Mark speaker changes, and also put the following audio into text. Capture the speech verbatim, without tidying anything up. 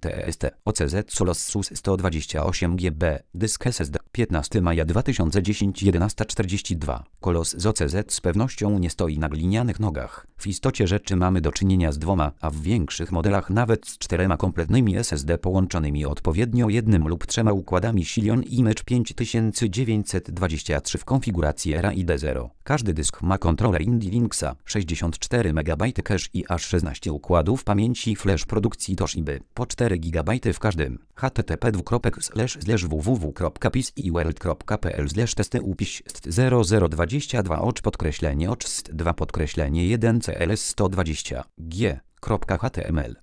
Speaker 1: T S T, O C Z Solossus sto dwadzieścia osiem giga, dysk S S D, piętnastego maja dwa tysiące dziesiątego, jedenasta czterdzieści dwa. Kolos z O C Z z pewnością nie stoi na glinianych nogach. W istocie rzeczy mamy do czynienia z dwoma, a w większych modelach nawet z czterema kompletnymi S S D połączonymi odpowiednio jednym lub trzema układami Silion Image pięć tysięcy dziewięćset dwadzieścia trzy w konfiguracji R A I D zero. Każdy dysk ma kontroler Indie Linksa, sześćdziesiąt cztery megabajty cache i aż szesnaście układów pamięci flash produkcji Toshiby, po cztery gigabajty w każdym. h t t p dwukropek slash slash w w w kropka pisworld kropka p l slash testy upis zero zero dwadzieścia dwa ocz podkreślenie ocz dwa podkreślenie jeden c l s sto dwadzieścia g. H T M L